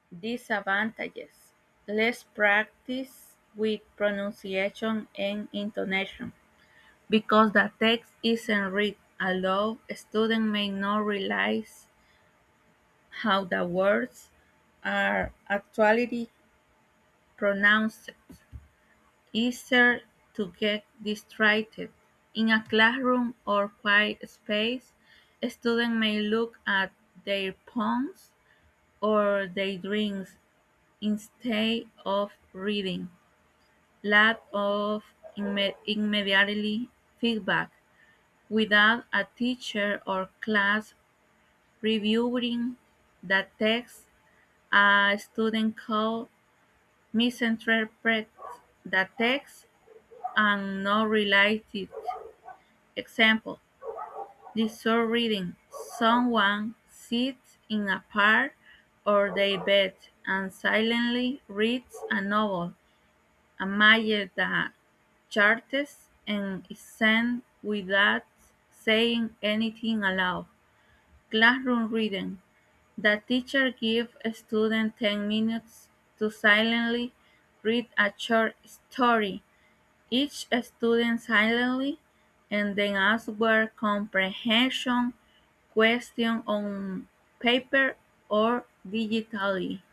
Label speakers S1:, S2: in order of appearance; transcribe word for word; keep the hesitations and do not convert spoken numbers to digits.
S1: Disadvantages: less practice with pronunciation and intonation. Because the text isn't read aloud, students may not realize how the words are actually pronounced. Easier to get distracted. In a classroom or quiet space, students may look at their phones or their drinks instead of reading. Lack of imme- immediately feedback. Without a teacher or class reviewing the text, a student could misinterpret the text and not realize it. Example: disordered reading: someone sits in a park or their bed and silently reads a novel, admires the charts, and isn't without saying anything aloud. Classroom reading: the teacher gives a student ten minutes to silently read a short story. Each student silently, and then answer comprehension questions on paper or digitally.